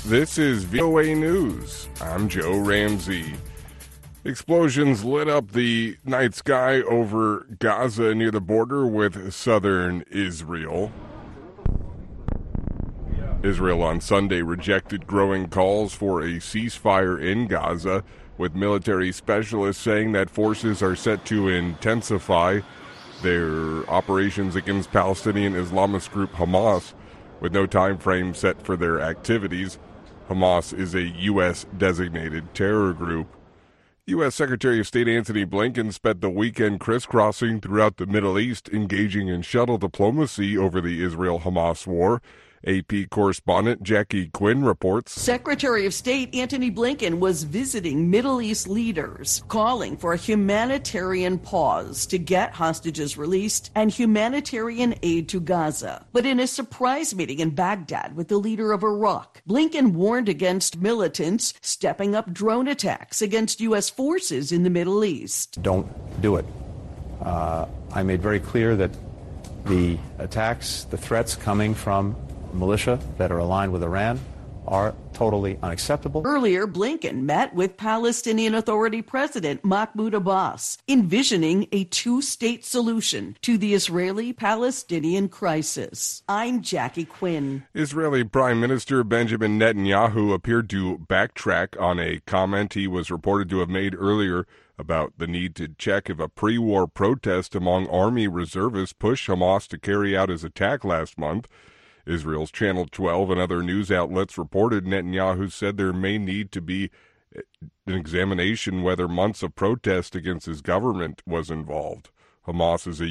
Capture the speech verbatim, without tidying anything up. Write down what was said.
This is V O A News. I'm Joe Ramsey. Explosions lit up the night sky over Gaza near the border with southern Israel. Israel on Sunday rejected growing calls for a ceasefire in Gaza, with military specialists saying that forces are set to intensify their operations against Palestinian Islamist group Hamas, with no time frame set for their activities. Hamas is a U S designated terror group. U S Secretary of State Antony Blinken spent the weekend crisscrossing throughout the Middle East, engaging in shuttle diplomacy over the Israel-Hamas war. A P correspondent Jackie Quinn reports. Secretary of State Antony Blinken was visiting Middle East leaders, calling for a humanitarian pause to get hostages released and humanitarian aid to Gaza. But in a surprise meeting in Baghdad with the leader of Iraq, Blinken warned against militants stepping up drone attacks against U S forces in the Middle East. Don't do it. Uh, I made very clear that the attacks, the threats coming from militia that are aligned with Iran are totally unacceptable. Earlier, Blinken met with Palestinian Authority President Mahmoud Abbas, envisioning a two-state solution to the Israeli-Palestinian crisis. I'm Jackie Quinn. Israeli Prime Minister Benjamin Netanyahu appeared to backtrack on a comment he was reported to have made earlier about the need to check if a pre-war protest among army reservists pushed Hamas to carry out his attack last month. Israel's Channel twelve and other news outlets reported Netanyahu said there may need to be an examination whether months of protest against his government was involved. Hamas is a